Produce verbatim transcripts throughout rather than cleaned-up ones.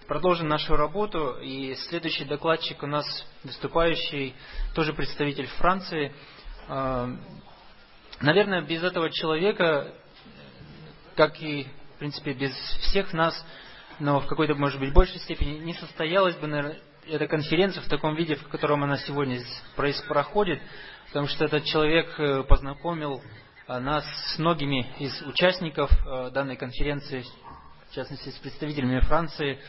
продолжим нашу работу. И следующий докладчик у нас выступающий, тоже представитель Франции. Наверное, без этого человека, как и, в принципе, без всех нас, но в какой-то, может быть, большей степени, не состоялась бы, наверное, эта конференция в таком виде, в котором она сегодня проходит, потому что этот человек познакомил нас с многими из участников данной конференции, в частности, с представителями Франции.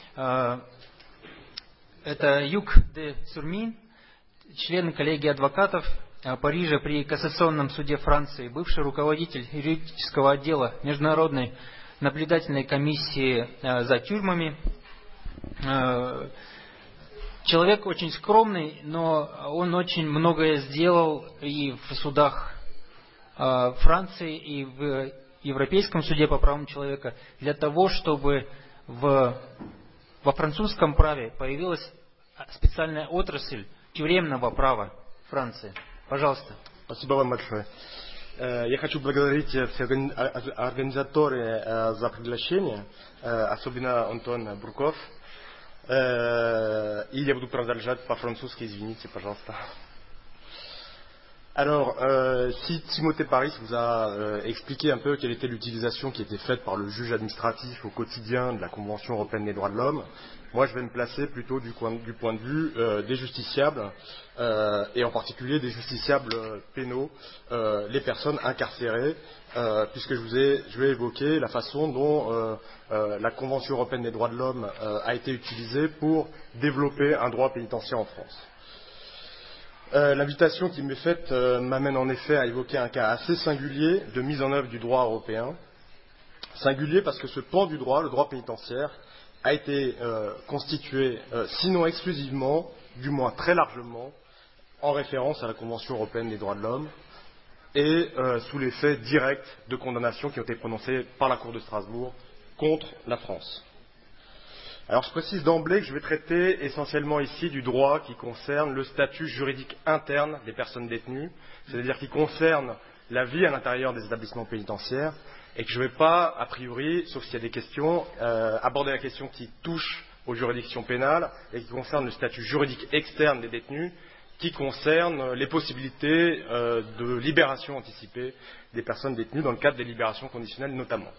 Это Юг де Сурмин, член коллегии адвокатов Парижа при Кассационном суде Франции, бывший руководитель юридического отдела Международной наблюдательной комиссии за тюрьмами. Человек очень скромный, но он очень многое сделал и в судах Франции, и в Европейском суде по правам человека для того, чтобы в, во французском праве появилась специальная отрасль тюремного права Франции. Пожалуйста. Спасибо вам большое. Я хочу благодарить все организаторы за приглашение, особенно Антон Бурков. И я буду продолжать по-французски, извините, пожалуйста. Alors, euh, si Timothée Paris vous a euh, expliqué un peu quelle était l'utilisation qui était faite par le juge administratif au quotidien de la Convention européenne des droits de l'homme, moi je vais me placer plutôt du, coin, du point de vue euh, des justiciables, euh, et en particulier des justiciables pénaux, euh, les personnes incarcérées, euh, puisque je, vous ai, je vais évoquer la façon dont euh, euh, la Convention européenne des droits de l'homme euh, a été utilisée pour développer un droit pénitentiaire en France. Euh, L'invitation qui m'est faite euh, m'amène en effet à évoquer un cas assez singulier de mise en œuvre du droit européen. Singulier parce que ce pan du droit, le droit pénitentiaire, a été euh, constitué, euh, sinon exclusivement, du moins très largement, en référence à la Convention européenne des droits de l'homme et euh, sous l'effet direct de condamnations qui ont été prononcées par la Cour de Strasbourg contre la France. Alors je précise d'emblée que je vais traiter essentiellement ici du droit qui concerne le statut juridique interne des personnes détenues, c'est-à-dire qui concerne la vie à l'intérieur des établissements pénitentiaires, et que je ne vais pas, a priori, sauf s'il y a des questions, euh, aborder la question qui touche aux juridictions pénales et qui concerne le statut juridique externe des détenus, qui concerne les possibilités euh, de libération anticipée des personnes détenues dans le cadre des libérations conditionnelles notamment.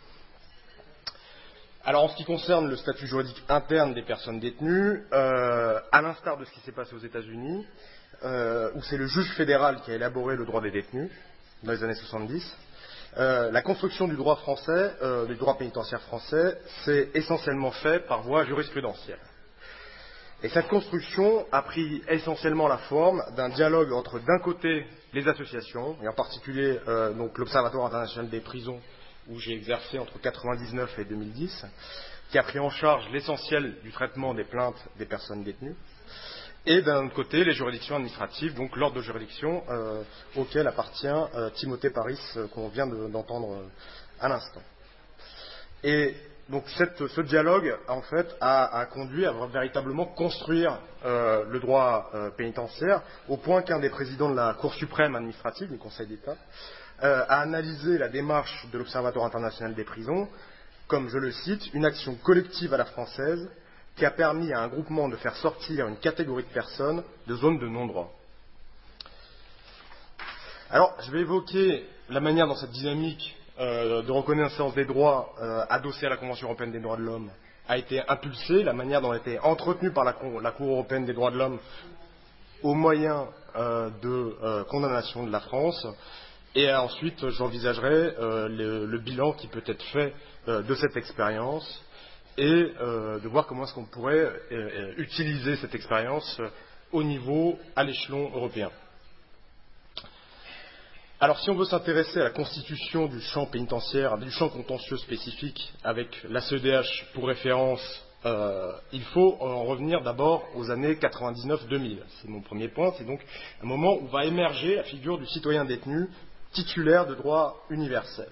Alors en ce qui concerne le statut juridique interne des personnes détenues, euh, à l'instar de ce qui s'est passé aux États-Unis, euh, où c'est le juge fédéral qui a élaboré le droit des détenus dans les années soixante-dix, euh, la construction du droit français, euh, du droit pénitentiaire français, s'est essentiellement fait par voie jurisprudentielle. Et cette construction a pris essentiellement la forme d'un dialogue entre d'un côté les associations, et en particulier euh, donc l'Observatoire international des prisons, où j'ai exercé entre mille neuf cent quatre-vingt-dix-neuf et deux mille dix, qui a pris en charge l'essentiel du traitement des plaintes des personnes détenues, et d'un autre côté les juridictions administratives, donc l'ordre de juridiction euh, auquel appartient euh, Timothée Paris, euh, qu'on vient d'entendre euh, à l'instant. Et donc cette, ce dialogue, en fait, a, a conduit à véritablement construire euh, le droit euh, pénitentiaire, au point qu'un des présidents de la Cour suprême administrative, du Conseil d'État, Euh, a analysé la démarche de l'Observatoire international des prisons comme, je le cite, une action collective à la française qui a permis à un groupement de faire sortir une catégorie de personnes de zones de non-droit. Alors, je vais évoquer la manière dont cette dynamique euh, de reconnaissance des droits euh, adossée à la Convention européenne des droits de l'homme a été impulsée, la manière dont elle a été entretenue par la, la Cour européenne des droits de l'homme au moyen euh, de euh, condamnation de la France. Et ensuite, j'envisagerai euh, le, le bilan qui peut être fait euh, de cette expérience et euh, de voir comment est-ce qu'on pourrait euh, utiliser cette expérience euh, au niveau, à l'échelon européen. Alors, si on veut s'intéresser à la constitution du champ pénitentiaire, du champ contentieux spécifique, avec la C E D H pour référence, euh, il faut en revenir d'abord aux années quatre-vingt-dix-neuf deux mille. C'est mon premier point. C'est donc un moment où va émerger la figure du citoyen détenu titulaire de droit universel.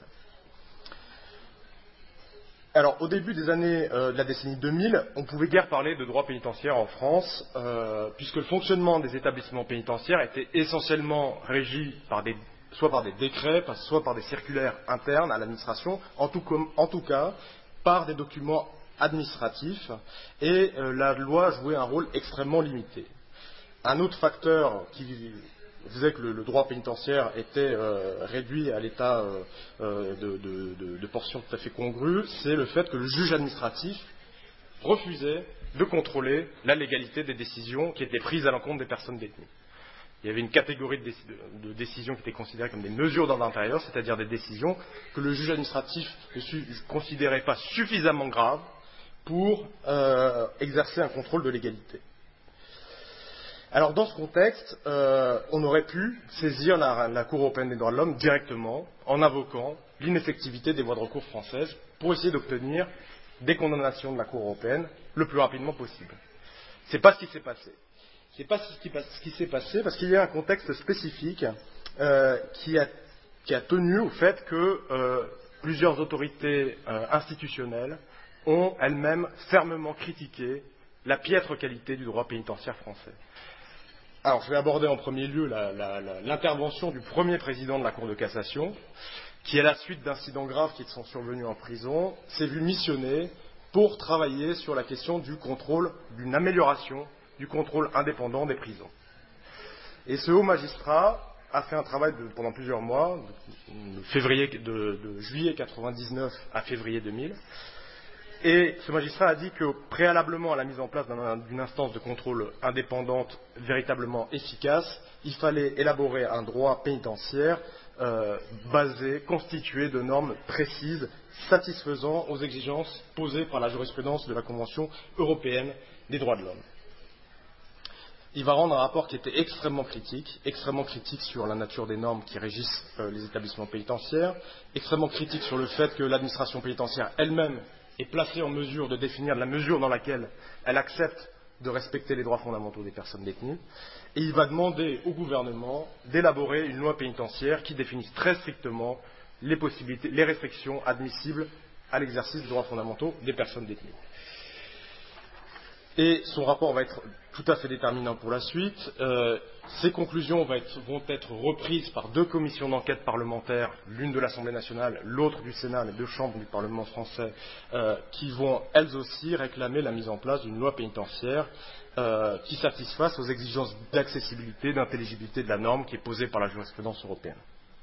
Alors, au début des années euh, de la décennie deux mille, on pouvait guère parler de droit pénitentiaire en France, euh, puisque le fonctionnement des établissements pénitentiaires était essentiellement régi par des, soit par des décrets, soit par des circulaires internes à l'administration, en tout, en tout cas par des documents administratif et euh, la loi jouait un rôle extrêmement limité. Un autre facteur qui faisait que le, le droit pénitentiaire était euh, réduit à l'état euh, de, de, de, de portions tout à fait congrues, c'est le fait que le juge administratif refusait de contrôler la légalité des décisions qui étaient prises à l'encontre des personnes détenues. Il y avait une catégorie de, déc de décisions qui étaient considérées comme des mesures d'ordre intérieur, c'est-à-dire des décisions que le juge administratif ne considérait pas suffisamment graves pour euh, exercer un contrôle de légalité. Alors dans ce contexte, euh, on aurait pu saisir la, la Cour européenne des droits de l'homme directement en invoquant l'ineffectivité des voies de recours françaises pour essayer d'obtenir des condamnations de la Cour européenne le plus rapidement possible. Ce n'est pas ce qui s'est passé. Ce n'est pas ce qui, ce qui s'est passé parce qu'il y a un contexte spécifique euh, qui, a, qui a tenu au fait que euh, plusieurs autorités euh, institutionnelles ont elles-mêmes fermement critiqué la piètre qualité du droit pénitentiaire français. Alors, je vais aborder en premier lieu l'intervention du premier président de la Cour de cassation, qui, à la suite d'incidents graves qui sont survenus en prison, s'est vu missionné pour travailler sur la question du contrôle, d'une amélioration du contrôle indépendant des prisons. Et ce haut magistrat a fait un travail de, pendant plusieurs mois, de, février, de, de juillet quatre-vingt-dix-neuf à février deux mille, et ce magistrat a dit que, préalablement à la mise en place d'une instance de contrôle indépendante véritablement efficace, il fallait élaborer un droit pénitentiaire euh, basé, constitué de normes précises, satisfaisant aux exigences posées par la jurisprudence de la Convention européenne des droits de l'homme. Il va rendre un rapport qui était extrêmement critique, extrêmement critique sur la nature des normes qui régissent euh, les établissements pénitentiaires, extrêmement critique sur le fait que l'administration pénitentiaire elle-même est placée en mesure de définir la mesure dans laquelle elle accepte de respecter les droits fondamentaux des personnes détenues. Et il va demander au gouvernement d'élaborer une loi pénitentiaire qui définisse très strictement les possibilités, les restrictions admissibles à l'exercice des droits fondamentaux des personnes détenues. Et son rapport va être tout à fait déterminant pour la suite. Euh, ces conclusions vont être, vont être reprises par deux commissions d'enquête parlementaires, l'une de l'Assemblée nationale, l'autre du Sénat, les deux chambres du Parlement français, euh, qui vont elles aussi réclamer la mise en place d'une loi pénitentiaire euh, qui satisfasse aux exigences d'accessibilité, d'intelligibilité de la norme qui est posée par la jurisprudence européenne.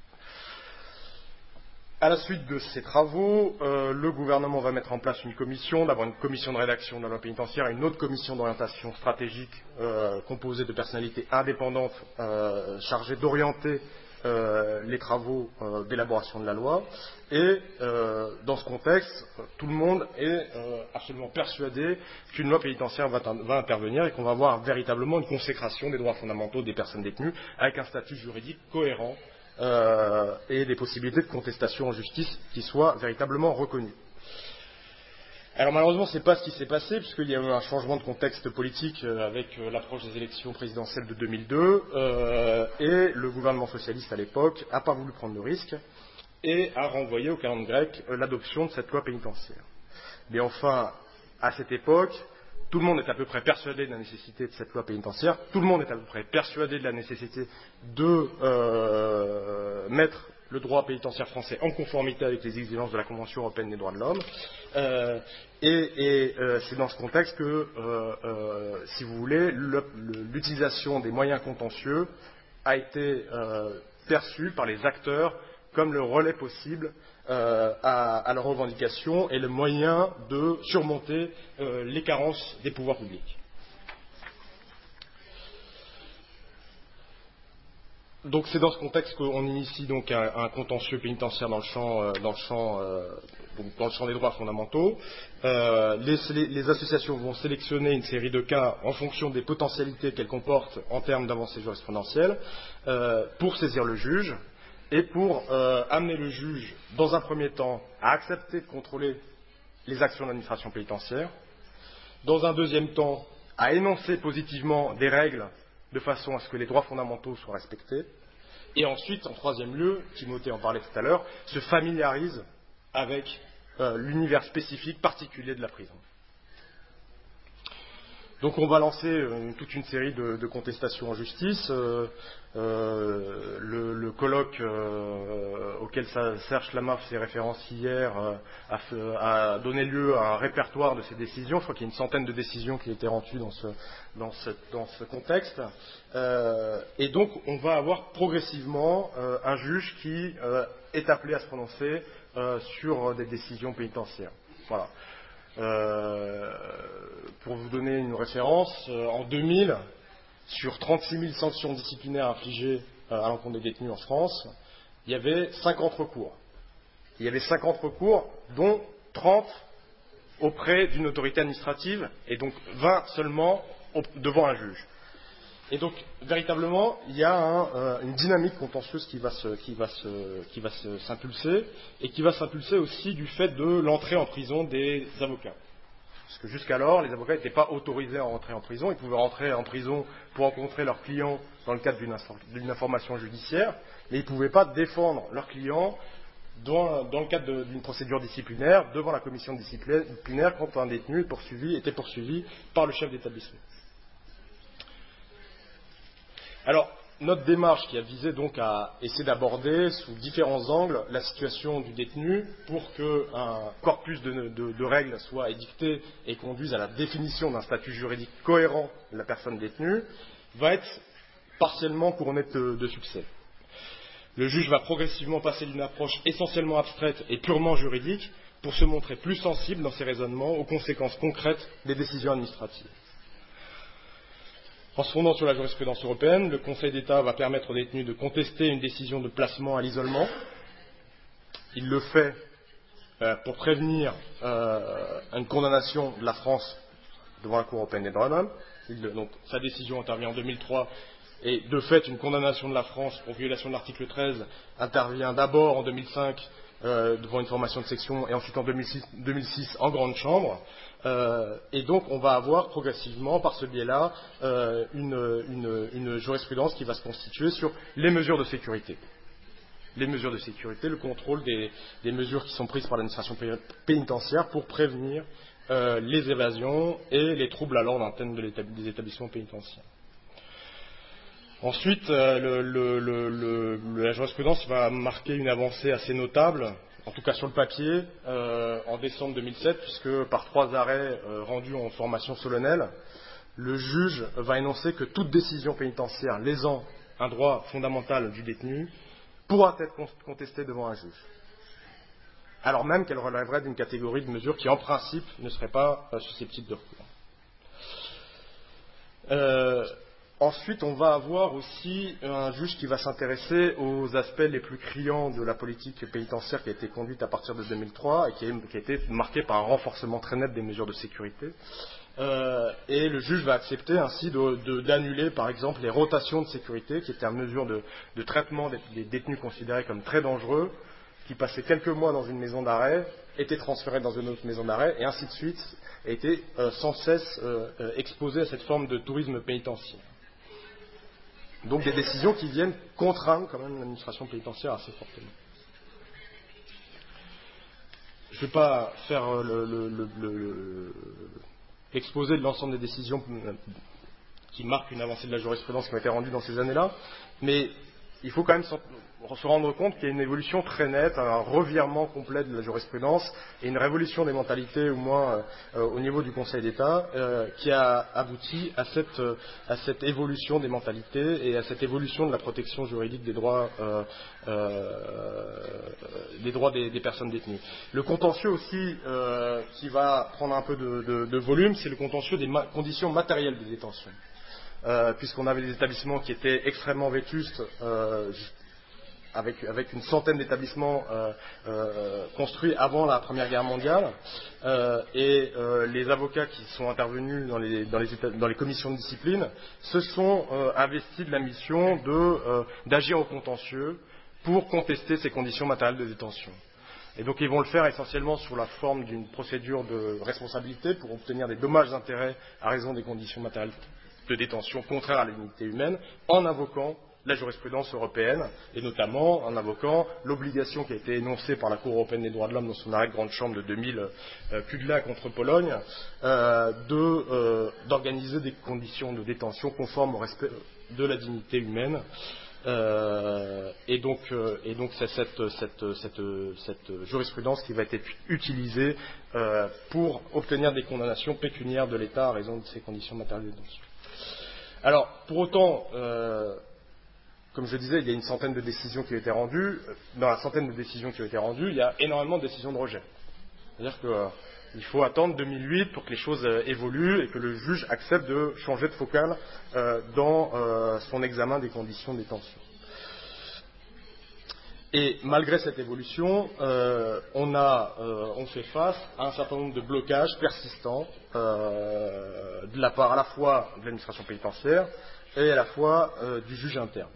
À la suite de ces travaux, euh, le gouvernement va mettre en place une commission, d'abord une commission de rédaction de la loi pénitentiaire, une autre commission d'orientation stratégique euh, composée de personnalités indépendantes euh, chargées d'orienter euh, les travaux euh, d'élaboration de la loi. Et euh, dans ce contexte, tout le monde est euh, absolument persuadé qu'une loi pénitentiaire va, va intervenir et qu'on va avoir véritablement une consécration des droits fondamentaux des personnes détenues avec un statut juridique cohérent Euh, et des possibilités de contestation en justice qui soient véritablement reconnues. Alors malheureusement, ce n'est pas ce qui s'est passé, puisqu'il y a eu un changement de contexte politique euh, avec euh, l'approche des élections présidentielles de deux mille deux, euh, et le gouvernement socialiste à l'époque n'a pas voulu prendre le risque et a renvoyé au calendrier grec euh, l'adoption de cette loi pénitentiaire. Mais enfin, à cette époque, tout le monde est à peu près persuadé de la nécessité de cette loi pénitentiaire, tout le monde est à peu près persuadé de la nécessité de euh, mettre le droit pénitentiaire français en conformité avec les exigences de la Convention européenne des droits de l'homme. Euh, et et euh, c'est dans ce contexte que, euh, euh, si vous voulez, l'utilisation des moyens contentieux a été euh, perçue par les acteurs comme le relais possible euh, à, à leurs revendications et le moyen de surmonter euh, les carences des pouvoirs publics. Donc c'est dans ce contexte qu'on initie donc un, un contentieux pénitentiaire dans le champ, euh, dans le champ, euh, donc dans le champ des droits fondamentaux. Euh, les, les associations vont sélectionner une série de cas en fonction des potentialités qu'elles comportent en termes d'avancées jurisprudentielles euh, pour saisir le juge. Et pour euh, amener le juge, dans un premier temps, à accepter de contrôler les actions de l'administration pénitentiaire, dans un deuxième temps, à énoncer positivement des règles de façon à ce que les droits fondamentaux soient respectés, et ensuite, en troisième lieu, Timothée en parlait tout à l'heure, se familiarise avec euh, l'univers spécifique particulier de la prison. Donc on va lancer euh, toute une série de, de contestations en justice. Euh, euh, le, le colloque euh, auquel ça, Serge Lama faisait référence hier euh, a, a donné lieu à un répertoire de ces décisions. Je crois qu'il y a une centaine de décisions qui ont été rendues dans ce, dans ce, dans ce contexte. Euh, et donc on va avoir progressivement euh, un juge qui euh, est appelé à se prononcer euh, sur des décisions pénitentiaires. Voilà. Euh, pour vous donner une référence, euh, en deux mille, sur trente-six mille sanctions disciplinaires infligées euh, à l'encontre des détenus en France, il y avait cinquante recours. Il y avait cinquante recours, dont trente auprès d'une autorité administrative et donc vingt seulement au, devant un juge. Et donc, véritablement, il y a un, euh, une dynamique contentieuse qui va, se, qui va, se, qui va se, s'impulser, et qui va s'impulser aussi du fait de l'entrée en prison des avocats. Parce que jusqu'alors, les avocats n'étaient pas autorisés à rentrer en prison. Ils pouvaient rentrer en prison pour rencontrer leurs clients dans le cadre d'une, d'une information judiciaire, mais ils ne pouvaient pas défendre leurs clients dans, dans le cadre de, d'une procédure disciplinaire, devant la commission disciplinaire, quand un détenu est poursuivi, était poursuivi par le chef d'établissement. Alors, notre démarche qui a visé donc à essayer d'aborder sous différents angles la situation du détenu pour qu'un corpus de, de, de règles soit édicté et conduise à la définition d'un statut juridique cohérent de la personne détenue, va être partiellement couronnée de, de succès. Le juge va progressivement passer d'une approche essentiellement abstraite et purement juridique pour se montrer plus sensible dans ses raisonnements aux conséquences concrètes des décisions administratives. En se fondant sur la jurisprudence européenne, le Conseil d'État va permettre aux détenus de contester une décision de placement à l'isolement. Il le fait euh, pour prévenir euh, une condamnation de la France devant la Cour européenne des droits de l'homme. Donc, sa décision intervient en deux mille trois et de fait une condamnation de la France pour violation de l'article treize intervient d'abord en deux mille cinq euh, devant une formation de section et ensuite en deux mille six, deux mille six en grande chambre. Euh, et donc on va avoir progressivement, par ce biais-là, euh, une, une, une jurisprudence qui va se constituer sur les mesures de sécurité. Les mesures de sécurité, le contrôle des, des mesures qui sont prises par l'administration pénitentiaire pour prévenir euh, les évasions et les troubles à l'ordre interne de l'étab- des établissements pénitentiaires. Ensuite, euh, le, le, le, le, la jurisprudence va marquer une avancée assez notable, en tout cas sur le papier, euh, en décembre deux mille sept, puisque par trois arrêts euh, rendus en formation solennelle, le juge va énoncer que toute décision pénitentiaire lésant un droit fondamental du détenu pourra être contestée devant un juge, alors même qu'elle relèverait d'une catégorie de mesures qui, en principe, ne serait pas euh, susceptible de recours. Euh, Ensuite, on va avoir aussi un juge qui va s'intéresser aux aspects les plus criants de la politique pénitentiaire qui a été conduite à partir de deux mille trois et qui, est, qui a été marquée par un renforcement très net des mesures de sécurité. Euh, et le juge va accepter ainsi de, de, d'annuler, par exemple, les rotations de sécurité, qui étaient une mesure de, de traitement des, des détenus considérés comme très dangereux, qui passaient quelques mois dans une maison d'arrêt, étaient transférés dans une autre maison d'arrêt, et ainsi de suite, et étaient euh, sans cesse euh, exposés à cette forme de tourisme pénitentiaire. Donc des décisions qui viennent contraindre quand même l'administration pénitentiaire assez fortement. Je ne vais pas faire le, le, le, le, l'exposé de l'ensemble des décisions qui marquent une avancée de la jurisprudence qui ont été rendues dans ces années-là, mais il faut quand même se rendre compte qu'il y a une évolution très nette, un revirement complet de la jurisprudence et une révolution des mentalités, au moins euh, au niveau du Conseil d'État, euh, qui a abouti à cette, euh, à cette évolution des mentalités et à cette évolution de la protection juridique des droits, euh, euh, des, droits des, des personnes détenues. Le contentieux aussi, euh, qui va prendre un peu de, de, de volume, c'est le contentieux des ma- conditions matérielles de détention. Euh, puisqu'on avait des établissements qui étaient extrêmement vétustes, euh, avec, avec une centaine d'établissements euh, euh, construits avant la Première Guerre mondiale, euh, et euh, les avocats qui sont intervenus dans les, dans les, états, dans les commissions de discipline se sont euh, investis de la mission de, euh, d'agir au contentieux pour contester ces conditions matérielles de détention. Et donc ils vont le faire essentiellement sous la forme d'une procédure de responsabilité pour obtenir des dommages-intérêts à raison des conditions matérielles de détention contraires à la dignité humaine, en invoquant la jurisprudence européenne, et notamment en invoquant l'obligation qui a été énoncée par la Cour européenne des droits de l'homme dans son arrêt de grande chambre de deux mille, euh, Kudla contre Pologne, euh, de, euh, d'organiser des conditions de détention conformes au respect de la dignité humaine. Euh, et donc, euh, et donc c'est cette, cette, cette, cette jurisprudence qui va être utilisée euh, pour obtenir des condamnations pécuniaires de l'État à raison de ces conditions matérielles de détention. Alors, pour autant, euh, comme je disais, il y a une centaine de décisions qui ont été rendues. Dans la centaine de décisions qui ont été rendues, il y a énormément de décisions de rejet. C'est-à-dire qu'il euh, faut attendre deux mille huit pour que les choses euh, évoluent et que le juge accepte de changer de focale euh, dans euh, son examen des conditions de détention. Et malgré cette évolution, euh, on, a, euh, on fait face à un certain nombre de blocages persistants euh, de la part à la fois de l'administration pénitentiaire et à la fois euh, du juge interne.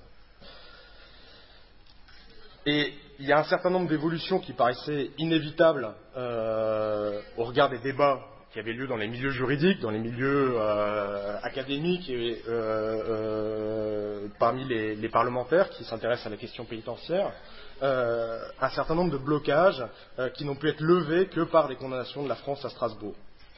Et il y a un certain nombre d'évolutions qui paraissaient inévitables euh, au regard des débats qui avaient lieu dans les milieux juridiques, dans les milieux euh, académiques et euh, euh, parmi les, les parlementaires qui s'intéressent à la question pénitentiaire. Euh, un certain nombre de blocages euh, qui n'ont pu être levés que par les condamnations de la France à Strasbourg.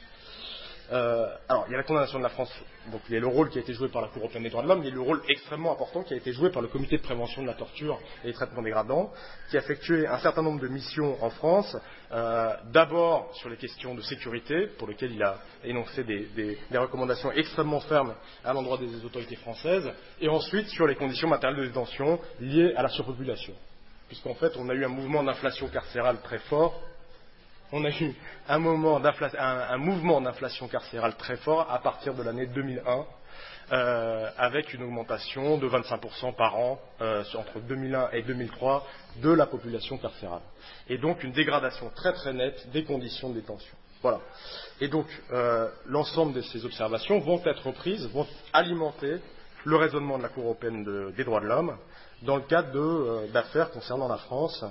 Euh, alors, il y a la condamnation de la France, donc il y a le rôle qui a été joué par la Cour européenne des droits de l'homme, il y a le rôle extrêmement important qui a été joué par le Comité de prévention de la torture et des traitements dégradants, qui a effectué un certain nombre de missions en France, euh, d'abord sur les questions de sécurité, pour lesquelles il a énoncé des, des, des recommandations extrêmement fermes à l'endroit des autorités françaises, et ensuite sur les conditions matérielles de détention liées à la surpopulation. Puisqu'en fait, on a eu un mouvement d'inflation carcérale très fort. On a eu un, moment un, un mouvement d'inflation carcérale très fort à partir de l'année deux mille un, euh, avec une augmentation de vingt-cinq pour cent par an euh, entre deux mille un et deux mille trois de la population carcérale. Et donc une dégradation très très nette des conditions de détention. Voilà. Et donc euh, l'ensemble de ces observations vont être reprises, vont alimenter le raisonnement de la Cour européenne de, des droits de l'homme dans le cadre de, euh, d'affaires concernant la France.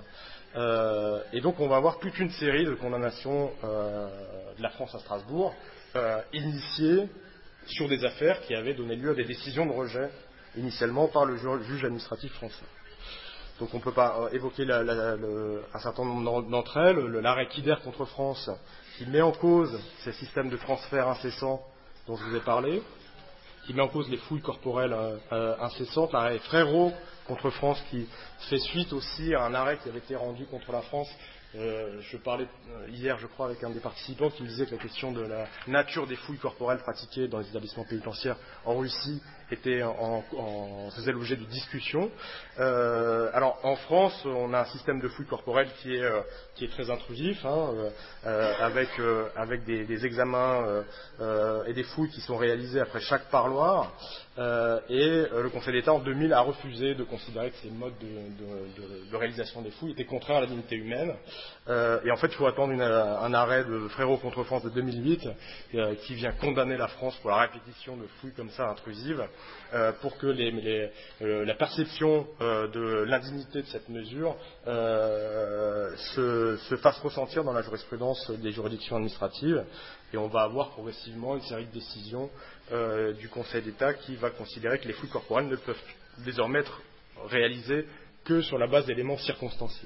Euh, et donc on va avoir toute une série de condamnations euh, de la France à Strasbourg, euh, initiées sur des affaires qui avaient donné lieu à des décisions de rejet, initialement par le juge administratif français. Donc on ne peut pas euh, évoquer la, la, le, un certain nombre d'entre elles. Le, l'arrêt Kider contre France, qui met en cause ces systèmes de transfert incessants dont je vous ai parlé, qui met en cause les fouilles corporelles euh, incessantes, l'arrêt Frérot contre France, qui fait suite aussi à un arrêt qui avait été rendu contre la France. Euh, je parlais hier, je crois, avec un des participants qui me disait que la question de la nature des fouilles corporelles pratiquées dans les établissements pénitentiaires en Russie était en, en, faisait l'objet de discussions. Euh, alors en France, on a un système de fouilles corporelles qui est, euh, qui est très intrusif, hein, euh, avec, euh, avec des, des examens euh, euh, et des fouilles qui sont réalisées après chaque parloir. Euh, et euh, le Conseil d'État en deux mille a refusé de considérer que ces modes de, de, de, de réalisation des fouilles étaient contraires à la dignité humaine. Euh, et en fait, il faut attendre une, un arrêt de Frérot contre France de deux mille huit euh, qui vient condamner la France pour la répétition de fouilles comme ça intrusives, euh, pour que les, les, euh, la perception euh, de l'indignité de cette mesure euh, se, se fasse ressentir dans la jurisprudence des juridictions administratives. Et on va avoir progressivement une série de décisions euh, du Conseil d'État qui va considérer que les fouilles corporelles ne peuvent désormais être réalisées que sur la base d'éléments circonstanciés.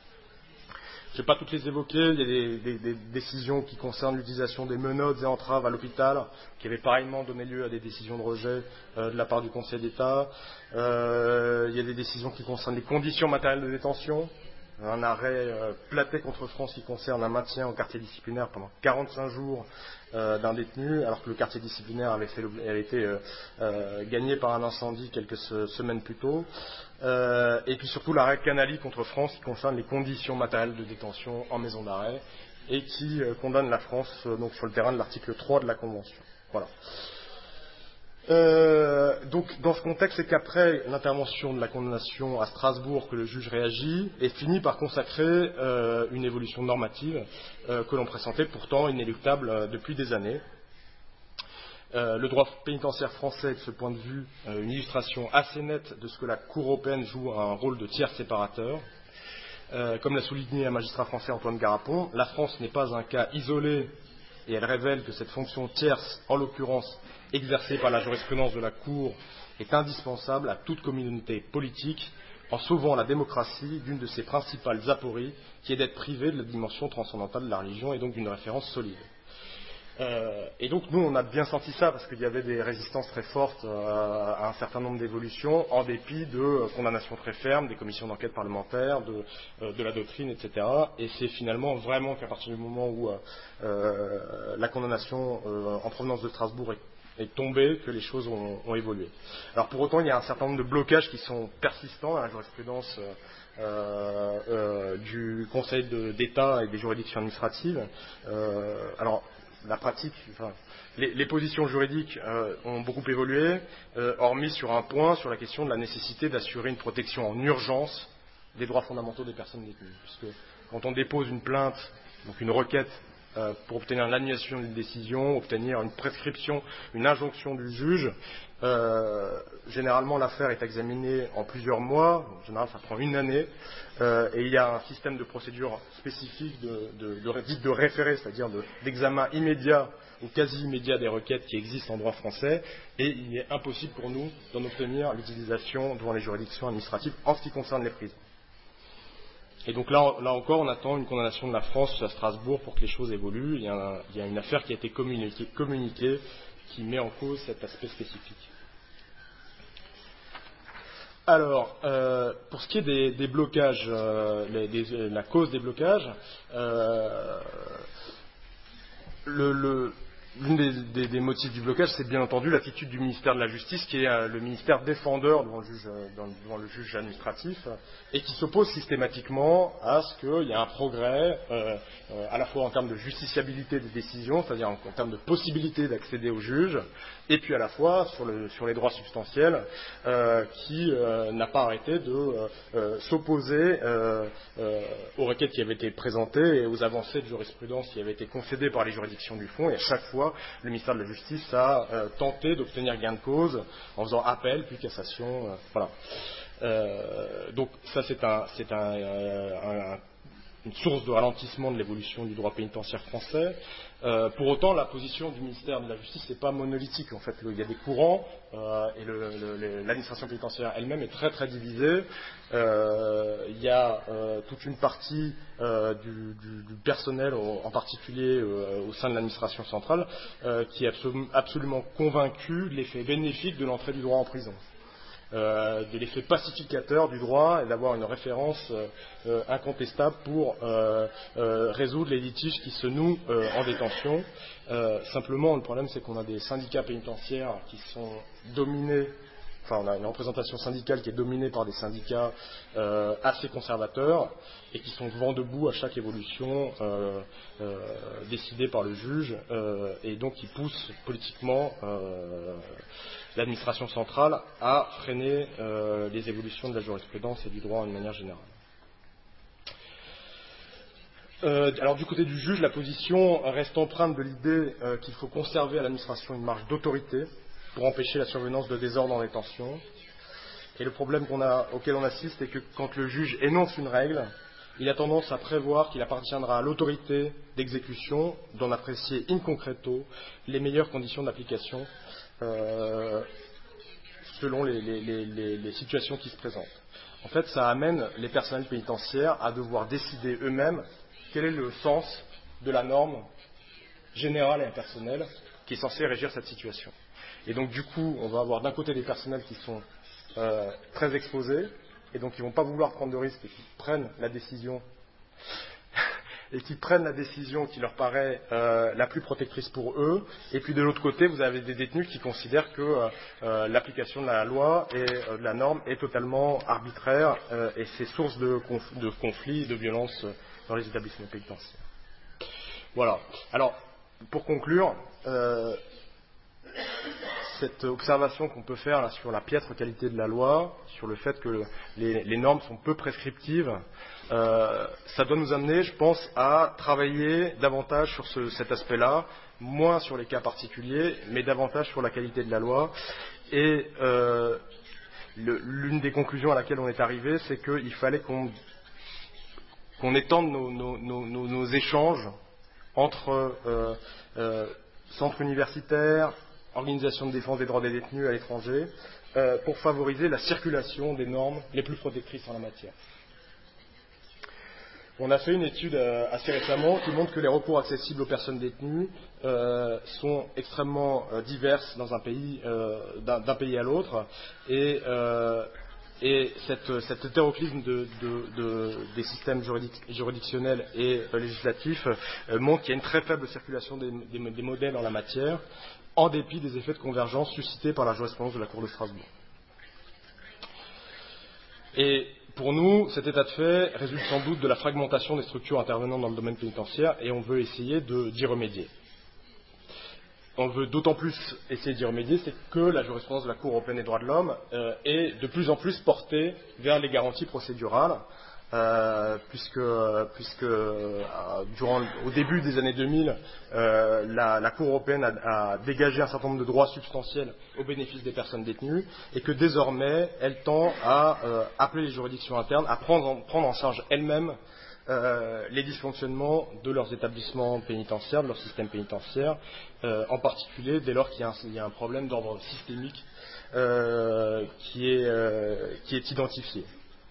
Je ne vais pas toutes les évoquer, il y a des, des, des décisions qui concernent l'utilisation des menottes et entraves à l'hôpital, qui avaient pareillement donné lieu à des décisions de rejet euh, de la part du Conseil d'État. Euh, il y a des décisions qui concernent les conditions matérielles de détention. Un arrêt euh, Platet contre France qui concerne un maintien au quartier disciplinaire pendant quarante-cinq jours euh, d'un détenu, alors que le quartier disciplinaire avait, fait, avait été euh, euh, gagné par un incendie quelques se, semaines plus tôt. Euh, et puis surtout l'arrêt Canali contre France qui concerne les conditions matérielles de détention en maison d'arrêt et qui euh, condamne la France euh, donc sur le terrain de l'article trois de la Convention. Voilà. Euh, donc dans ce contexte, c'est qu'après l'intervention de la condamnation à Strasbourg que le juge réagit et finit par consacrer euh, une évolution normative euh, que l'on pressentait pourtant inéluctable euh, depuis des années. Euh, le droit pénitentiaire français est de ce point de vue euh, une illustration assez nette de ce que la Cour européenne joue un rôle de tiers séparateur. Euh, comme l'a souligné un magistrat français, Antoine Garapon, la France n'est pas un cas isolé et elle révèle que cette fonction tierce, en l'occurrence exercée par la jurisprudence de la Cour, est indispensable à toute communauté politique en sauvant la démocratie d'une de ses principales apories, qui est d'être privée de la dimension transcendantale de la religion et donc d'une référence solide. Euh, et donc nous on a bien senti ça parce qu'il y avait des résistances très fortes euh, à un certain nombre d'évolutions en dépit de euh, condamnations très fermes, des commissions d'enquête parlementaires, de, euh, de la doctrine, et cetera. Et c'est finalement vraiment qu'à partir du moment où euh, euh, la condamnation euh, en provenance de Strasbourg est, est tombée que les choses ont, ont évolué. Alors pour autant il y a un certain nombre de blocages qui sont persistants à la jurisprudence euh, euh, euh, du Conseil de, d'État et des juridictions administratives. Euh, alors la pratique, enfin, les, les positions juridiques euh, ont beaucoup évolué, euh, hormis sur un point, sur la question de la nécessité d'assurer une protection en urgence des droits fondamentaux des personnes détenues. Puisque quand on dépose une plainte, donc une requête euh, pour obtenir l'annulation d'une décision, obtenir une prescription, une injonction du juge, euh, généralement l'affaire est examinée en plusieurs mois, en général ça prend une année, euh, et il y a un système de procédure spécifique de, de, de, dite de référé, c'est-à-dire de, d'examen immédiat ou quasi immédiat des requêtes qui existent en droit français, et il est impossible pour nous d'en obtenir l'utilisation devant les juridictions administratives en ce qui concerne les prisons. Et donc là, là encore, on attend une condamnation de la France à Strasbourg pour que les choses évoluent. Il y a, un, il y a une affaire qui a été communiquée, communiquée qui met en cause cet aspect spécifique. Alors, euh, pour ce qui est des, des blocages, euh, les, des, la cause des blocages, euh, le, le, l'une des, des, des motifs du blocage, c'est bien entendu l'attitude du ministère de la Justice, qui est euh, le ministère défendeur devant le juge, euh, devant le juge administratif, euh, et qui s'oppose systématiquement à ce qu'il y ait un progrès, euh, euh, à la fois en termes de justiciabilité des décisions, c'est-à-dire en, en termes de possibilité d'accéder au juge, et puis à la fois sur, le, sur les droits substantiels, euh, qui euh, n'a pas arrêté de euh, euh, s'opposer euh, euh, aux requêtes qui avaient été présentées et aux avancées de jurisprudence qui avaient été concédées par les juridictions du fond, et à chaque fois, le ministère de la Justice a euh, tenté d'obtenir gain de cause en faisant appel, puis cassation, euh, voilà. Euh, donc ça, c'est, un, c'est un, euh, un, une source de ralentissement de l'évolution du droit pénitentiaire français. Euh, pour autant, la position du ministère de la Justice n'est pas monolithique. En fait, il y a des courants euh, et le, le, l'administration pénitentiaire elle-même est très très divisée. Euh, il y a euh, toute une partie euh, du, du, du personnel, en particulier euh, au sein de l'administration centrale, euh, qui est absolu, absolument convaincu de l'effet bénéfique de l'entrée du droit en prison. Euh, de l'effet pacificateur du droit et d'avoir une référence euh, incontestable pour euh, euh, résoudre les litiges qui se nouent euh, en détention. Euh, simplement, le problème, c'est qu'on a des syndicats pénitentiaires qui sont dominés, enfin, on a une représentation syndicale qui est dominée par des syndicats euh, assez conservateurs et qui sont vent debout à chaque évolution euh, euh, décidée par le juge euh, et donc qui poussent politiquement euh, l'administration centrale à freiner euh, les évolutions de la jurisprudence et du droit d'une manière générale. Euh, alors du côté du juge, la position reste empreinte de l'idée euh, qu'il faut conserver à l'administration une marge d'autorité pour empêcher la survenance de désordre en détention. Et le problème qu'on a, auquel on assiste est que quand le juge énonce une règle, il a tendance à prévoir qu'il appartiendra à l'autorité d'exécution d'en apprécier in concreto les meilleures conditions d'application Euh, selon les, les, les, les situations qui se présentent. En fait, ça amène les personnels pénitentiaires à devoir décider eux-mêmes quel est le sens de la norme générale et impersonnelle qui est censée régir cette situation. Et donc, du coup, on va avoir d'un côté des personnels qui sont euh, très exposés, et donc qui ne vont pas vouloir prendre de risques et qui prennent la décision et qui prennent la décision qui leur paraît euh, la plus protectrice pour eux. Et puis de l'autre côté, vous avez des détenus qui considèrent que euh, l'application de la loi et euh, de la norme est totalement arbitraire euh, et c'est source de, conf- de conflits et de violences dans les établissements pénitentiaires. Voilà. Alors, pour conclure, euh, cette observation qu'on peut faire là, sur la piètre qualité de la loi, sur le fait que les, les normes sont peu prescriptives, euh, ça doit nous amener, je pense, à travailler davantage sur ce, cet aspect-là, moins sur les cas particuliers, mais davantage sur la qualité de la loi. Et euh, le, l'une des conclusions à laquelle on est arrivé, c'est qu'il fallait qu'on, qu'on étende nos, nos, nos, nos, nos échanges entre euh, euh, centres universitaires, organisations de défense des droits des détenus à l'étranger, euh, pour favoriser la circulation des normes les plus protectrices en la matière. On a fait une étude euh, assez récemment qui montre que les recours accessibles aux personnes détenues euh, sont extrêmement euh, diverses dans un pays, euh, d'un, d'un pays à l'autre, et, euh, et cette, cet hétéroclisme de, de, de, des systèmes juridic, juridictionnels et euh, législatifs euh, montre qu'il y a une très faible circulation des, des, des modèles en la matière, en dépit des effets de convergence suscités par la jurisprudence de la Cour de Strasbourg. Et pour nous, cet état de fait résulte sans doute de la fragmentation des structures intervenant dans le domaine pénitentiaire, et on veut essayer de, d'y remédier. On veut d'autant plus essayer d'y remédier, c'est que la jurisprudence de la Cour européenne des droits de l'homme euh, est de plus en plus portée vers les garanties procédurales, euh, puisque, puisque euh, durant, au début des années deux mille, euh, la, la Cour européenne a, a dégagé un certain nombre de droits substantiels au bénéfice des personnes détenues, et que désormais, elle tend à euh, appeler les juridictions internes à prendre en, prendre en charge elles-mêmes Euh, les dysfonctionnements de leurs établissements pénitentiaires, de leur système pénitentiaire, euh, en particulier dès lors qu'il y a un, il y a un problème d'ordre systémique euh, qui, est, euh, qui est identifié.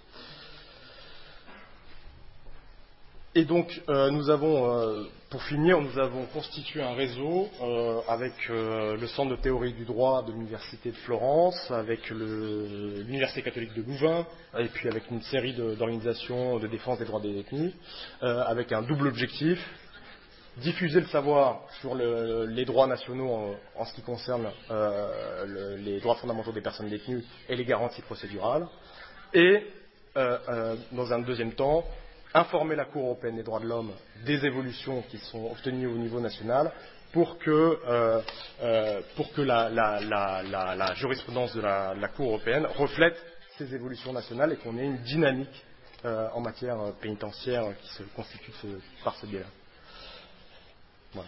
Et donc, euh, nous avons, euh, pour finir, nous avons constitué un réseau euh, avec euh, le Centre de théorie du droit de l'Université de Florence, avec le, l'Université catholique de Louvain, et puis avec une série de, d'organisations de défense des droits des détenus, euh, avec un double objectif: diffuser le savoir sur le, les droits nationaux en, en ce qui concerne euh, le, les droits fondamentaux des personnes détenues et les garanties procédurales, et, euh, euh, dans un deuxième temps, informer la Cour européenne des droits de l'homme des évolutions qui sont obtenues au niveau national pour que, euh, euh, pour que la, la, la, la, la jurisprudence de la, la Cour européenne reflète ces évolutions nationales et qu'on ait une dynamique euh, en matière pénitentiaire qui se constitue ce, par ce biais-là. Voilà.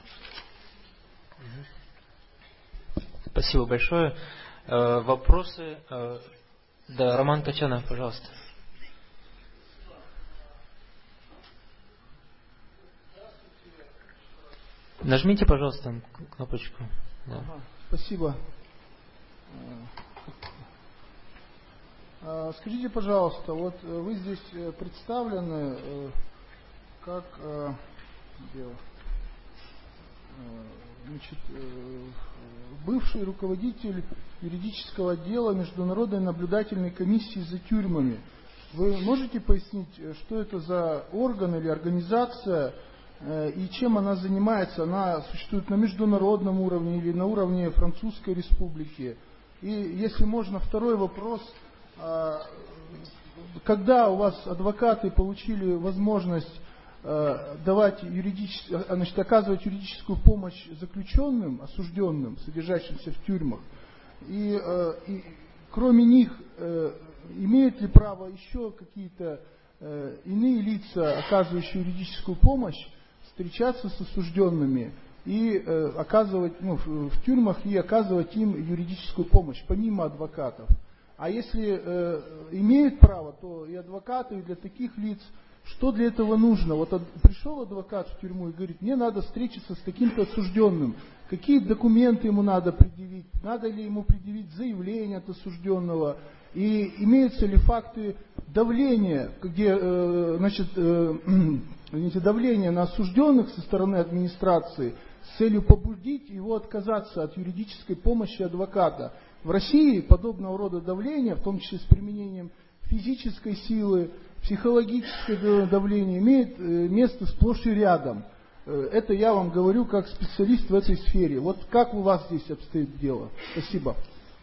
Спасибо большое. Вопросы? Да, Роман Качанов, пожалуйста. Нажмите, пожалуйста, кнопочку. Да. Ага, спасибо. Скажите, пожалуйста, вот вы здесь представлены как значит, бывший руководитель юридического отдела Международной наблюдательной комиссии за тюрьмами. Вы можете пояснить, что это за орган или организация, и чем она занимается? Она существует на международном уровне или на уровне Французской Республики? И, если можно, второй вопрос. Когда у вас адвокаты получили возможность давать юридически, значит, оказывать юридическую помощь заключенным, осужденным, содержащимся в тюрьмах, и, и кроме них, имеют ли право еще какие-то иные лица, оказывающие юридическую помощь, встречаться с осужденными и э, оказывать, ну, в, в тюрьмах и оказывать им юридическую помощь, помимо адвокатов? А если э, имеют право, то и адвокаты, и для таких лиц, что для этого нужно? Вот ад, пришел адвокат в тюрьму и говорит: мне надо встретиться с таким-то осужденным. Какие документы ему надо предъявить? Надо ли ему предъявить заявление от осужденного? И имеются ли факты давления, где, э, значит, э, извините, давление на осужденных со стороны администрации с целью побудить его отказаться от юридической помощи адвоката? В России подобного рода давление, в том числе с применением физической силы, психологическое давление, имеет место сплошь и рядом. Это я вам говорю как специалист в этой сфере. Вот как у вас здесь обстоит дело? Спасибо.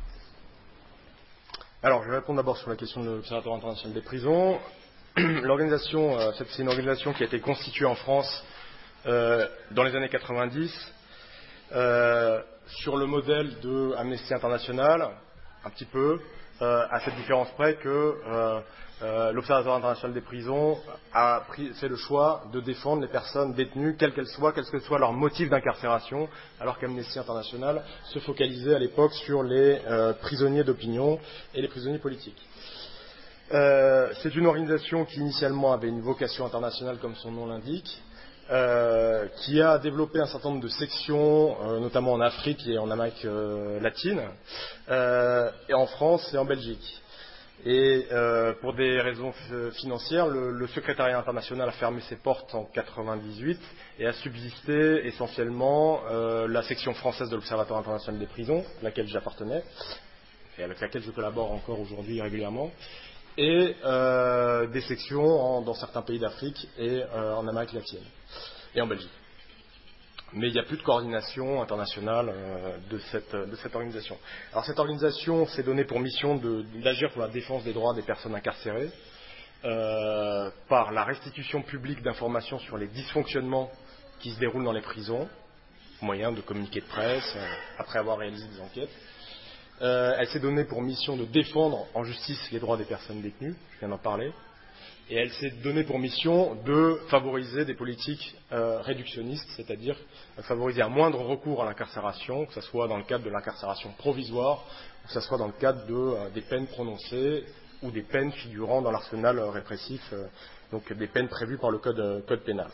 Alors, je vais répondre d'abord sur la question de l'Observatoire international des prisons. L'organisation, euh, c'est une organisation qui a été constituée en France euh, dans les années quatre-vingt-dix, euh, sur le modèle de Amnesty International, un petit peu, euh, à cette différence près que euh, euh, l'Observatoire international des prisons a pris, fait le choix de défendre les personnes détenues, quelles qu'elles soient, quel que soit leur motif d'incarcération, alors qu'Amnesty International se focalisait à l'époque sur les euh, prisonniers d'opinion et les prisonniers politiques. Euh, c'est une organisation qui initialement avait une vocation internationale comme son nom l'indique, euh, qui a développé un certain nombre de sections, euh, notamment en Afrique et en Amérique euh, latine, euh, et en France et en Belgique. Et euh, pour des raisons financières, le, le secrétariat international a fermé ses portes en quatre-vingt-dix-huit et a subsisté essentiellement euh, la section française de l'Observatoire international des prisons, à laquelle j'appartenais, et avec laquelle je collabore encore aujourd'hui régulièrement, et euh, des sections en, dans certains pays d'Afrique et euh, en Amérique latine, et en Belgique. Mais il n'y a plus de coordination internationale euh, de, cette, de cette organisation. Alors cette organisation s'est donnée pour mission de, d'agir pour la défense des droits des personnes incarcérées euh, par la restitution publique d'informations sur les dysfonctionnements qui se déroulent dans les prisons, moyen de communiqués de presse, euh, après avoir réalisé des enquêtes. Euh, elle s'est donnée pour mission de défendre en justice les droits des personnes détenues, je viens d'en parler. Et elle s'est donnée pour mission de favoriser des politiques euh, réductionnistes, c'est-à-dire euh, favoriser un moindre recours à l'incarcération, que ce soit dans le cadre de l'incarcération provisoire, que ce soit dans le cadre de, euh, des peines prononcées ou des peines figurant dans l'arsenal euh, répressif, euh, donc des peines prévues par le code, euh, code pénal.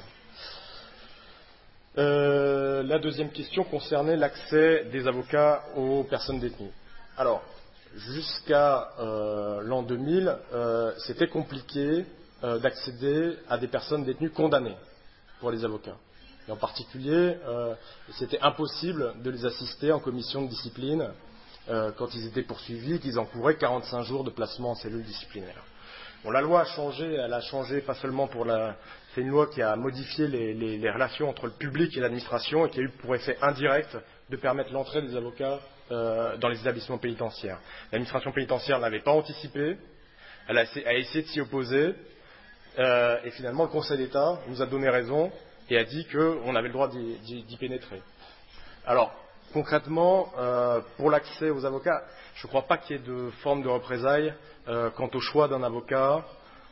Euh, la deuxième question concernait l'accès des avocats aux personnes détenues. Alors, jusqu'à euh, l'an deux mille, euh, c'était compliqué d'accéder à des personnes détenues condamnées pour les avocats. Et en particulier, euh, c'était impossible de les assister en commission de discipline euh, quand ils étaient poursuivis, qu'ils encouraient quarante-cinq jours de placement en cellule disciplinaire. Bon, la loi a changé, elle a changé pas seulement pour la... C'est une loi qui a modifié les, les, les relations entre le public et l'administration et qui a eu pour effet indirect de permettre l'entrée des avocats euh, dans les établissements pénitentiaires. L'administration pénitentiaire n'avait pas anticipé, elle a essayé, a essayé de s'y opposer. Euh, et finalement, le Conseil d'État nous a donné raison et a dit qu'on avait le droit d'y, d'y, d'y pénétrer. Alors, concrètement, euh, pour l'accès aux avocats, je ne crois pas qu'il y ait de forme de représailles euh, quant au choix d'un avocat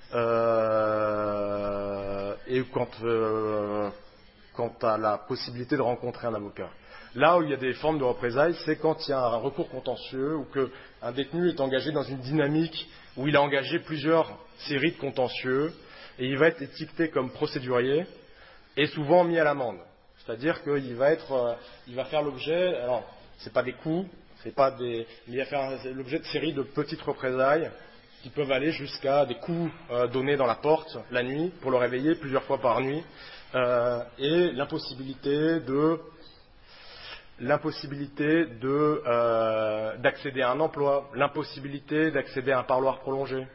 euh, et quant, euh, quant à la possibilité de rencontrer un avocat. Là où il y a des formes de représailles, c'est quand il y a un recours contentieux ou qu'un détenu est engagé dans une dynamique où il a engagé plusieurs séries de contentieux et il va être étiqueté comme procédurier et souvent mis à l'amende. C'est-à-dire qu'il va être, euh, il va faire l'objet, alors c'est pas des coups, c'est pas des, il va faire l'objet de séries de petites représailles qui peuvent aller jusqu'à des coups euh, donnés dans la porte la nuit pour le réveiller plusieurs fois par nuit euh, et l'impossibilité de l'impossibilité de, euh, d'accéder à un emploi, l'impossibilité d'accéder à un parloir prolongé.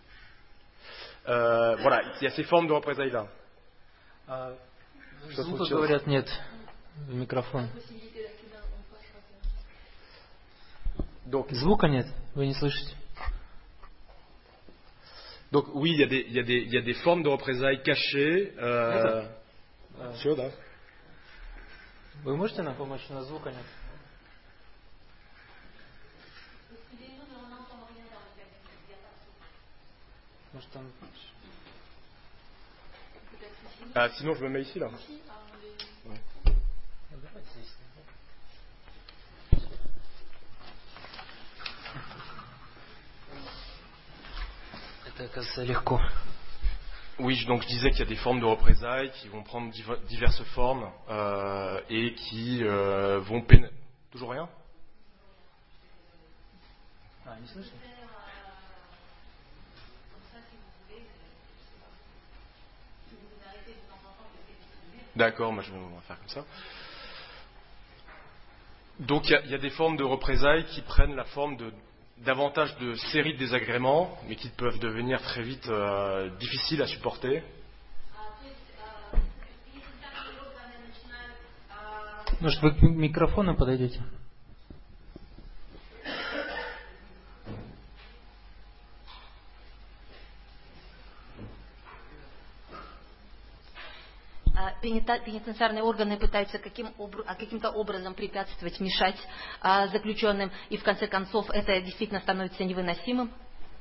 Euh, voilà, il y a ces formes de représailles-là. А, звука говорят нет в микрофон. Donc, Звука нет, вы не слышите. Donc oui, il y a des, il y a des, il y a des formes de représailles cachées. Euh... Да. Все, да. Вы можете нам помочь? У нас звука нет. Может, там... Ah, sinon, je me mets ici, là. Ouais. Это, оказывается, легко. Oui, donc je disais qu'il y a des formes de représailles qui vont prendre diverses formes euh, et qui euh, vont pénétrer. Toujours rien? Ah, не слышно? D'accord, moi je vais on va faire comme ça. Donc il y, y a des formes de représailles qui prennent la forme de davantage de séries de désagréments, mais qui peuvent devenir très vite euh, difficiles à supporter. Может, вы к микрофону подойдете? Пенитенциарные органы пытаются каким, каким-то образом препятствовать, мешать а, заключенным, и в конце концов это действительно становится невыносимым.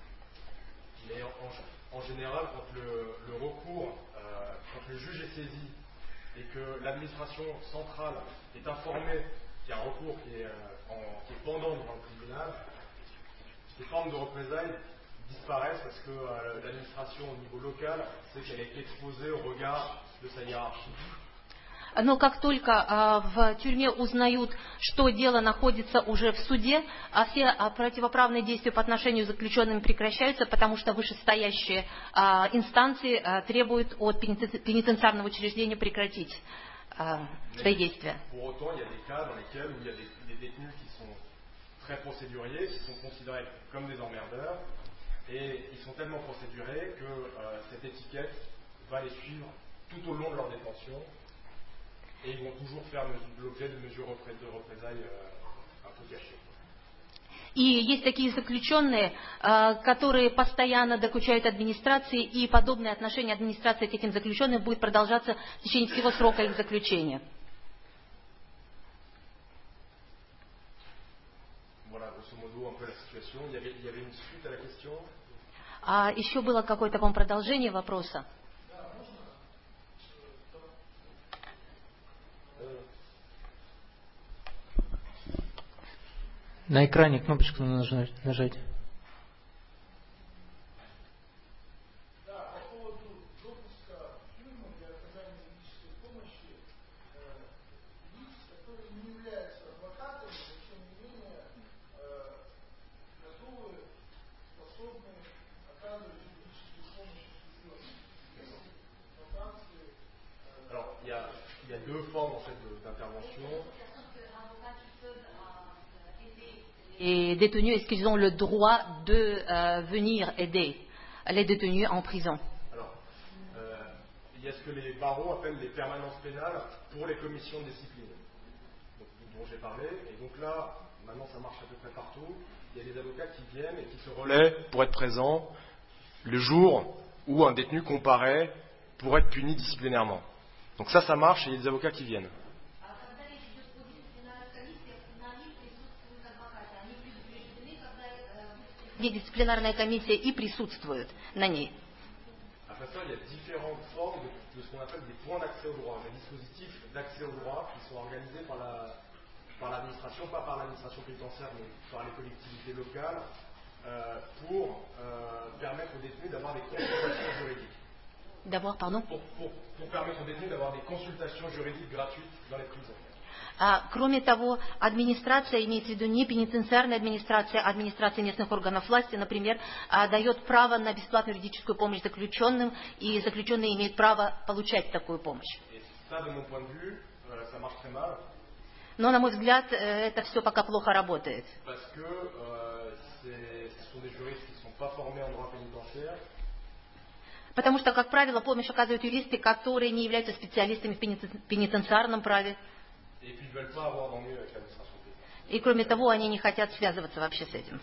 En général, quand le, le recours, euh, quand le juge est saisi et que l'administration centrale est informée qu'il y a un recours qui est, euh, en, qui est pendant devant le tribunal, ces formes de représailles disparaissent parce que euh, l'administration au niveau local sait qu'elle est exposée au regard de sa hiérarchie. Но как только а, в тюрьме узнают, что дело находится уже в суде, а все а, противоправные действия по отношению к заключенным прекращаются, потому что вышестоящие а, инстанции а, требуют от пенитенциарного учреждения прекратить а, свои действия. Pour autant, il y a des cas dans lesquels où il y a des, des détenus qui sont très procéduriers, qui sont considérés comme des emmerdeurs, et ils sont tellement procédurés que euh, cette étiquette va les suivre tout au long de leur détention. Et ils vont toujours faire l'objet de mesures de représailles euh, un peu cachées. И есть такие заключенные, которые постоянно докучают администрации, и подобное отношение администрации к этим заключенным будет продолжаться в течение всего срока их заключения. Voilà, grosso modo, un peu la situation. Il y avait, il y avait une suite à la question. А еще было какое-то, по-моему, продолжение вопроса. На экране кнопочку нужно нажать. Да, по поводу допуска в тюрьму для оказания юридической помощи лиц, которые не являются адвокатами, но тем не менее готовы, способны оказывать юридическую помощь заключенным. Во Франции. Alors, il y a, il y a deux formes en fait d'intervention. Et détenus, est-ce qu'ils ont le droit de euh, venir aider les détenus en prison? Alors, euh, il y a ce que les barreaux appellent les permanences pénales pour les commissions de discipline, donc, dont j'ai parlé. Et donc là, maintenant ça marche à peu près partout. Il y a des avocats qui viennent et qui se relaient pour être présents le jour où un détenu comparaît pour être puni disciplinairement. Donc ça, ça marche et il y a des avocats qui viennent. Где дисциплинарная комиссия и присутствует на ней. Après ça, il y a différentes formes de, de ce qu'on appelle des points d'accès au droit, des dispositifs d'accès au droit qui sont organisés par, la, par l'administration, pas par l'administration pénitentiaire, mais par les collectivités locales, euh, pour euh, permettre aux détenus d'avoir des consultations juridiques. D'avoir, pardon pour, pour, pour permettre aux détenus d'avoir des consultations juridiques gratuites dans les prisons. А, кроме того, администрация, имеется в виду не пенитенциарная администрация, а администрация местных органов власти, например, а, дает право на бесплатную юридическую помощь заключенным, и заключенные имеют право получать такую помощь. Ça, de mon point de vue, euh, ça marche très mal. Но, на мой взгляд, это все пока плохо работает. Parce que euh, ce sont des juristes qui ne sont pas formés en droit pénitentiaire. Потому что, как правило, помощь оказывают юристы, которые не являются специалистами в пенитенциарном праве. И кроме того, они не хотят связываться вообще с этим.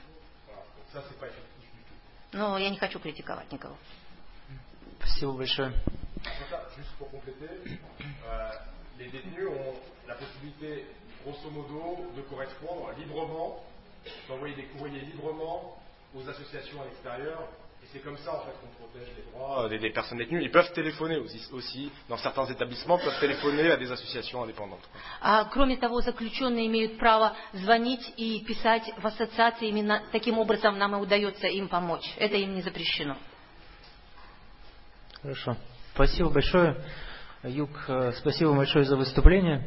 Но я не хочу критиковать никого. Спасибо большое. Les détenus ont la possibilité, grosso modo, de correspondre librement, d'envoyer des courriers librement aux associations à l'extérieur. Et c'est comme ça en fait qu'on protège les droits des, des personnes détenues. Ils peuvent téléphoner aussi, aussi, dans certains établissements, peuvent téléphoner à des associations indépendantes. А, кроме того, заключенные имеют право звонить и писать в ассоциации. Именно таким образом нам и удается им помочь. Это им не запрещено. Хорошо. Спасибо большое. Юг, спасибо большое за выступление.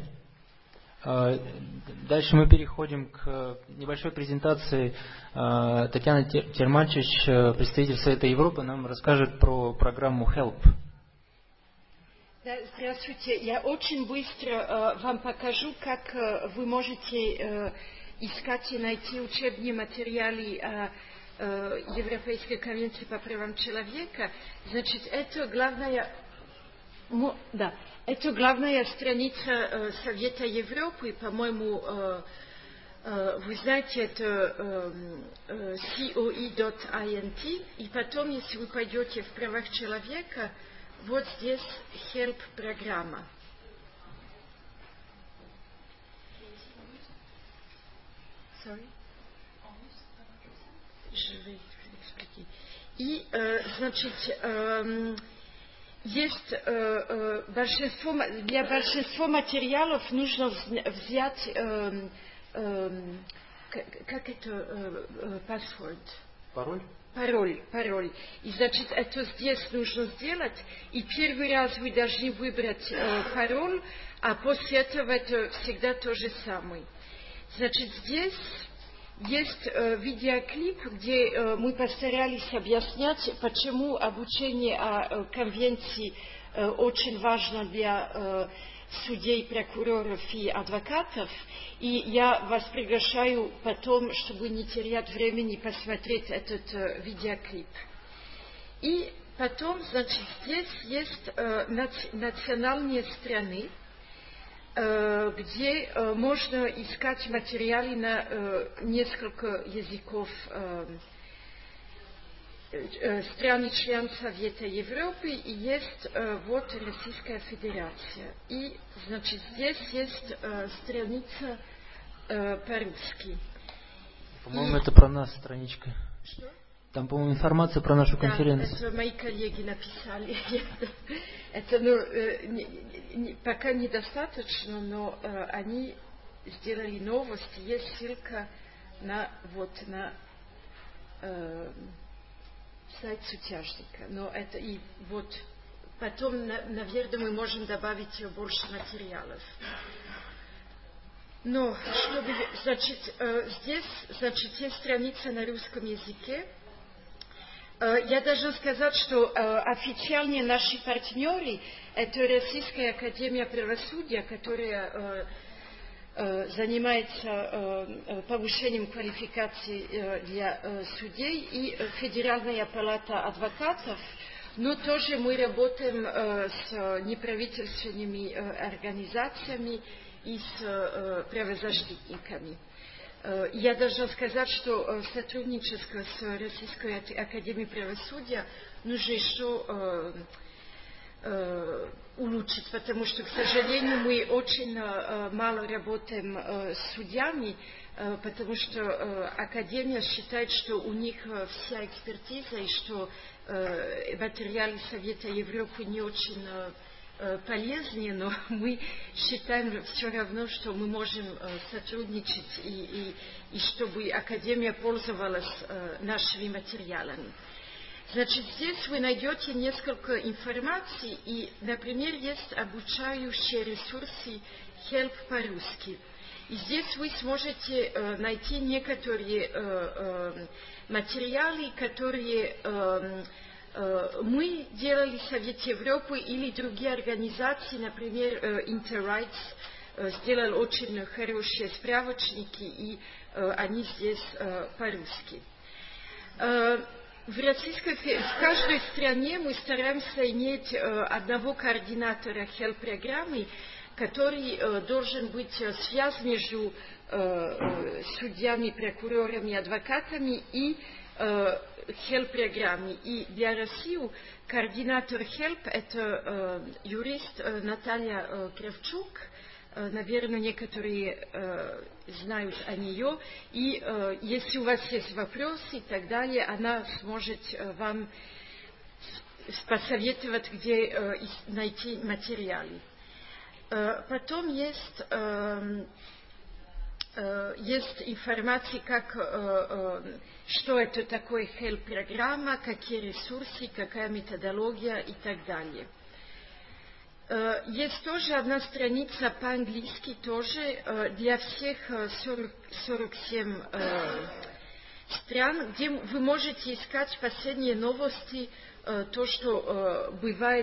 Дальше мы переходим к небольшой презентации. Татьяна Термальчич, представитель Совета Европы, нам расскажет про программу хелп. Да, здравствуйте. Я очень быстро э, вам покажу, как э, вы можете э, искать и найти учебные материалы э, э, Европейской конвенции по правам человека. Значит, это главная... Ну, да, это главная страница э, Совета Европы, по-моему, э, э, вы знаете, это э, э, си о и точка ай эн ти, и потом, если вы пойдете в правах человека, вот здесь help программа. Sorry? Je vais expliquer. И, э, значит, э, есть э, э, большинство, для большинства материалов нужно взять, э, э, как это, э, password, Пароль? Пароль, пароль. И значит, это здесь нужно сделать. И первый раз вы должны выбрать э, пароль, а после этого это всегда то же самое. Значит, здесь есть э, видеоклип, где э, мы постарались объяснять, почему обучение о э, конвенции э, очень важно для э, судей, прокуроров и адвокатов. И я вас приглашаю потом, чтобы не терять времени, посмотреть этот э, видеоклип. И потом, значит, здесь есть э, наци- национальные страны, э, где э, можно искать материалы на э, несколько языков э, э, страны член Совета Европы, и есть э, вот Российская Федерация. И, значит, здесь есть э, страница э, по-русски. По-моему, И... это про нас страничка. Что? Там, по-моему, информация про нашу Да, конференцию. это мои коллеги написали. Это, ну, э, не, не, пока недостаточно, но э, они сделали новости. Есть ссылка на, вот, на э, сайт сутяжника. Но это и вот потом, на, наверное, мы можем добавить больше материалов. Но, чтобы, значит, э, здесь, значит, есть страница на русском языке. Я должна сказать, что э, официальные наши партнеры – это Российская Академия Правосудия, которая э, э, занимается э, повышением квалификации э, для э, судей, и Федеральная палата адвокатов. Но тоже мы работаем э, с неправительственными э, организациями и с э, правозащитниками. Я должна сказать, что сотрудничество с Российской Академией Правосудия нужно еще э, э, улучшить, потому что, к сожалению, мы очень э, мало работаем э, с судьями, э, потому что э, Академия считает, что у них э, вся экспертиза, и что э, материалы Совета Европы не очень э, полезнее, но мы считаем все равно, что мы можем э, сотрудничать, и, и, и чтобы Академия пользовалась э, нашими материалами. Значит, здесь вы найдете несколько информации, и, например, есть обучающие ресурсы Help по-русски. И здесь вы сможете э, найти некоторые э, э, материалы, которые э, мы делали в Совете Европы или другие организации, например, Interrights, сделали очень хорошие справочники, и они здесь по-русски. В, российской, в каждой стране мы стараемся иметь одного координатора хелп-программы, который должен быть связь между судьями, прокурорами, адвокатами и хелп-программе. И для России координатор хелп – это э, юрист э, Наталья э, Кравчук. Э, наверное, некоторые э, знают о нее. И э, если у вас есть вопросы и так далее, она сможет э, вам посоветовать, где э, найти материалы. Э, потом есть... Э, Есть информация, как, что это такое хелп-программа, какие ресурсы, какая методология и так далее. Есть тоже одна страница по-английски, тоже для всех сорок, сорок семь стран, где вы можете искать последние новости, то, что бывает,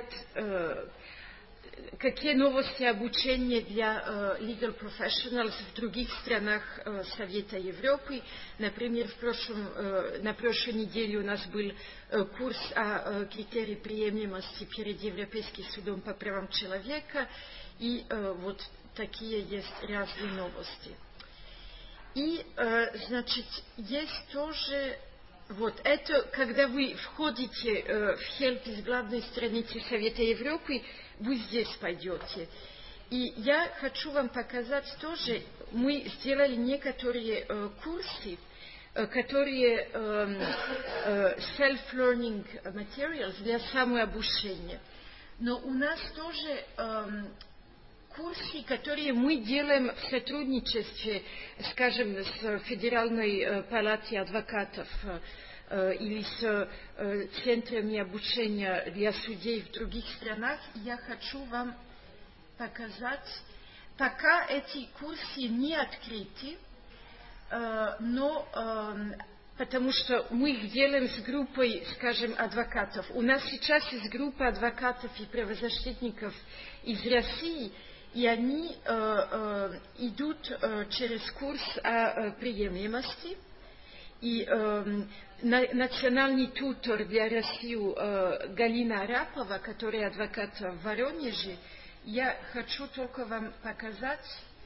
какие новости обучения для uh, legal professionals в других странах uh, Совета Европы. Например, в прошлом, uh, на прошлой неделе у нас был uh, курс о uh, критериях приемлемости перед Европейским судом по правам человека. И uh, вот такие есть разные новости. И, uh, значит, есть тоже... Вот это, когда вы входите э, в хелп из главной страницы Совета Европы, вы здесь пойдете. И я хочу вам показать тоже, мы сделали некоторые э, курсы, э, которые э, э, self-learning materials для самообучения. Но у нас тоже э, курсы, которые мы делаем в сотрудничестве, скажем, с Федеральной палатой адвокатов или с центрами обучения для судей в других странах, я хочу вам показать. Пока эти курсы не открыты, но потому что мы их делаем с группой, скажем, адвокатов. У нас сейчас есть группа адвокатов и правозащитников из России, и они э, э, идут э, через курс о э, преемлемости. И э, на, национальный тутор для России э, Галина Арапова, которая адвокат в Воронеже, я хочу только вам показать,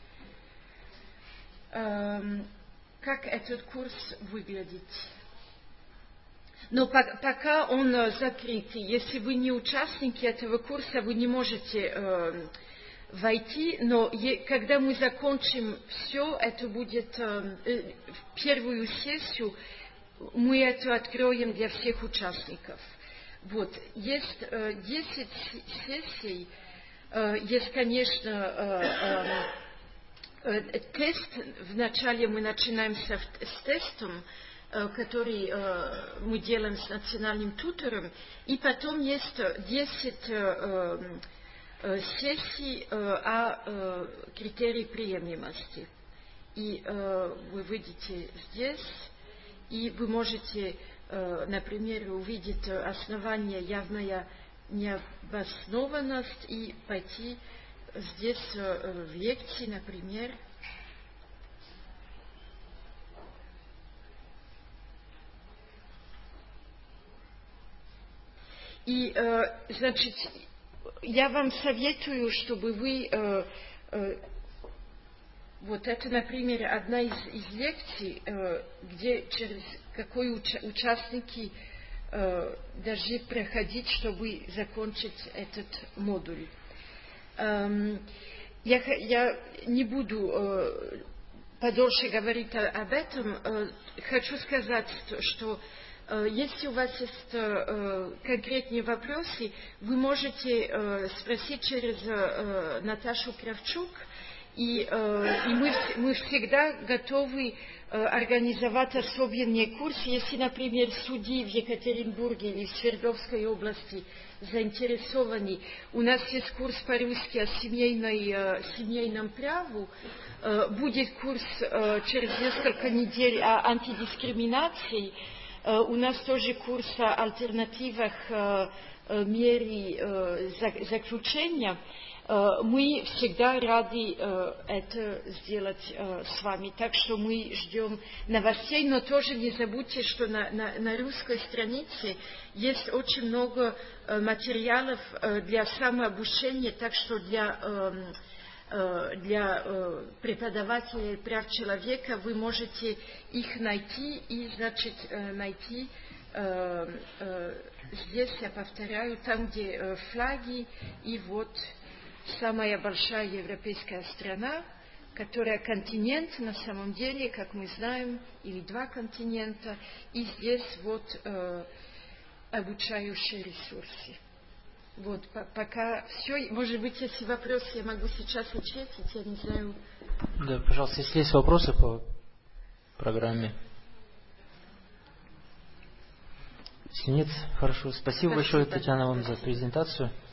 э, как этот курс выглядит. Но пока он закрытый. Если вы не участники этого курса, вы не можете э, войти, но е, когда мы закончим все, это будет э, э, первую сессию, мы это откроем для всех участников. Вот. Есть э, десять сессий, э, есть, конечно, э, э, тест. Вначале мы начинаем с, с тестом, который э, мы делаем с национальным тутором, и потом есть десять э, э, сессий э, о э, критерии преемлемости. И э, вы видите здесь, и вы можете, э, например, увидеть основание явная необоснованность и пойти здесь э, в лекции, например. И, э, значит, я вам советую, чтобы вы, э, э, вот это, например, одна из, из лекций, э, где через какой уча- участники э, должны проходить, чтобы закончить этот модуль. Эм, я, я не буду э, подольше говорить о, об этом. Э, хочу сказать, что если у вас есть э, конкретные вопросы, вы можете э, спросить через э, Наташу Кравчук, и, э, и мы, мы всегда готовы э, организовать особенные курсы. Если, например, судьи в Екатеринбурге или в Свердловской области заинтересованы, у нас есть курс по-русски о семейной, э, семейном праву, э, будет курс э, через несколько недель о антидискриминации. У нас тоже курс о альтернативах мере заключения. Мы всегда рады это сделать с вами. Так что мы ждем новостей, но тоже не забудьте, что на, на, на русской странице есть очень много материалов для самообучения, так что для... для э, преподавателей прав человека вы можете их найти и, значит, э, найти э, э, здесь, я повторяю, там, где э, флаги, и вот самая большая европейская страна, которая континент на самом деле, как мы знаем, или два континента, и здесь вот э, обучающие ресурсы. Вот, пока все. Может быть, если вопросы, я могу сейчас ответить, я не знаю. Да, пожалуйста, если есть вопросы по программе. Если нет, хорошо. Спасибо, Спасибо. большое, Татьяна, вам за презентацию.